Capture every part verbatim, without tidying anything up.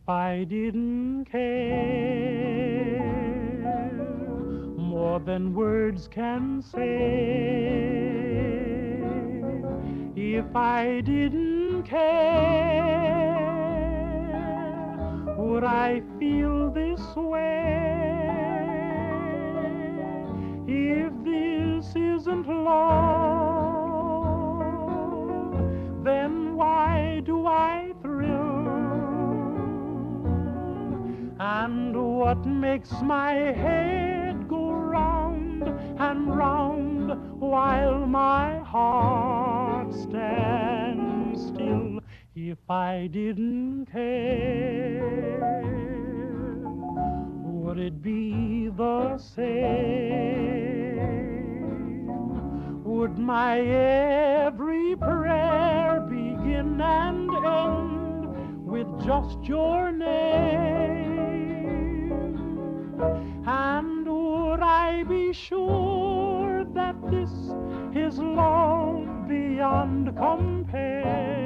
I didn't care more than words can say, if I didn't care, would I feel this way? If this isn't love, then why do I thrill? And what makes my head go round and round while my heart stands still? If I didn't care, would it be the same? Would my every prayer begin and end with just your name? And would I be sure that this is love beyond compare?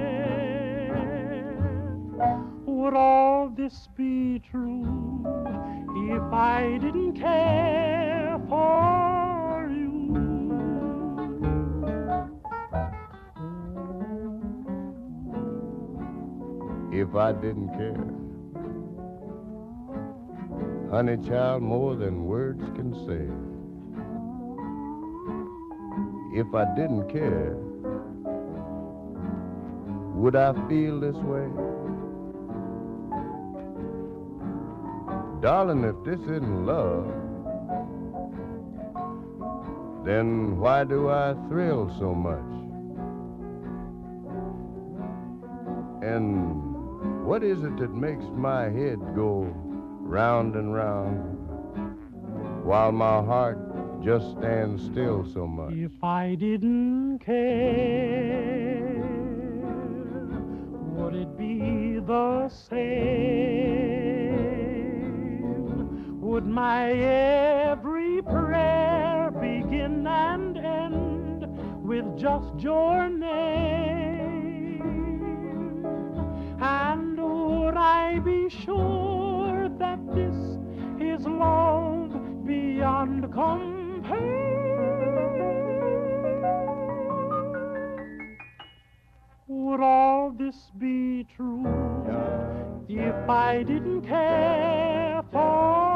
Would all this be true if I didn't care for you? If I didn't care, honey child, more than words can say. If I didn't care, would I feel this way? Darling, if this isn't love, then why do I thrill so much? And what is it that makes my head go round and round while my heart just stands still so much? If I didn't care, would it be the same? Would my every prayer begin and end with just your name? And would I be sure that this is love beyond compare? Would all this be true if I didn't care for